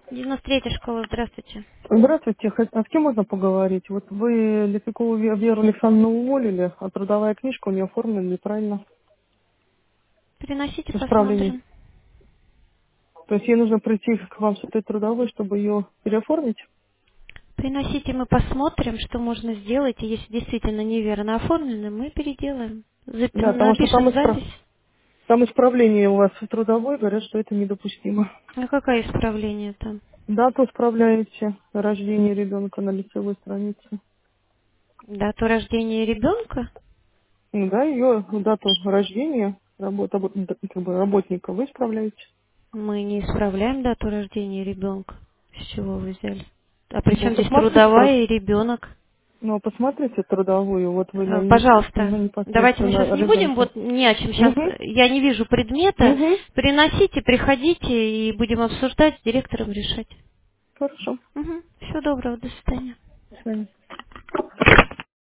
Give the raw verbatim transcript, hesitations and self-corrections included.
девяносто третья школа, здравствуйте. Здравствуйте. Хот- А с кем можно поговорить? Вот вы Лепикову Ве- Веру Александровну уволили, а трудовая книжка у нее оформлена неправильно. Приносите, В исправлении. посмотрим. То есть ей нужно прийти к вам с этой трудовой, чтобы ее переоформить? Приносите, мы посмотрим, что можно сделать. И если действительно неверно оформлено, мы переделаем. Зап- Да, потому что там, Напишем испра- запись. там исправление у вас в трудовой, говорят, что это недопустимо. А какое исправление там? Дату справляете, рождение ребенка на лицевой странице. Дату рождения ребенка? Ну да, ее дату рождения работа, как бы, работника вы справляете. Мы не исправляем дату рождения ребенка. С чего вы взяли? А при Ну, чем здесь посмотрите, труд- трудовая и ребенок? ну, посмотрите трудовую, вот вы на, Э, непос- Пожалуйста, на давайте мы непосредственно сейчас не будем, ребенка. вот не о чем сейчас, Угу, я не вижу предмета. угу, Приносите, приходите и будем обсуждать, с директором решать. хорошо. Угу. Всего доброго, до свидания. До свидания.